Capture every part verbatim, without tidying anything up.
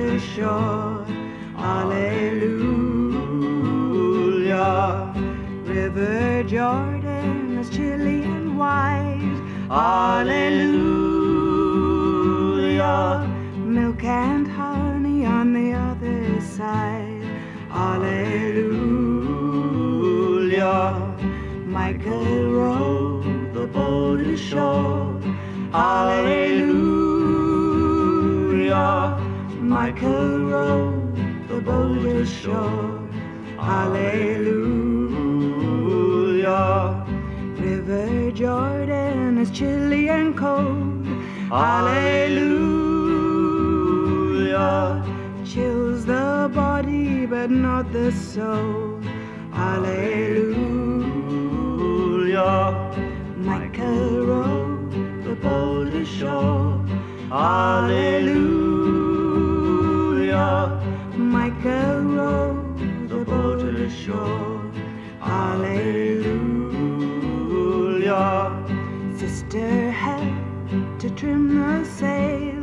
ashore. Hallelujah. River Jordan is chilly and wide. Hallelujah. Milk and honey on the other side. Hallelujah. Michael rowed the boat ashore. Hallelujah. Michael rowed the boat ashore. Hallelujah. River Jordan is chilly and cold. Hallelujah. Chills the body but not the soul. Hallelujah. Michael rowed the boat ashore. Hallelujah. Michael rowed the boat ashore. Hallelujah. Sister helped to trim the sail.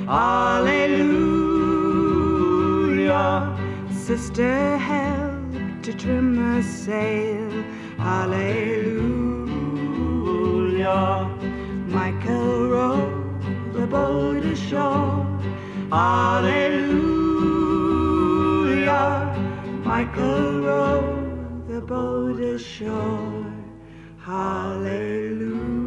Hallelujah. Sister helped to trim the sail. Hallelujah. Michael rowed the boat ashore. Hallelujah. Michael rowed the boat ashore. Hallelujah.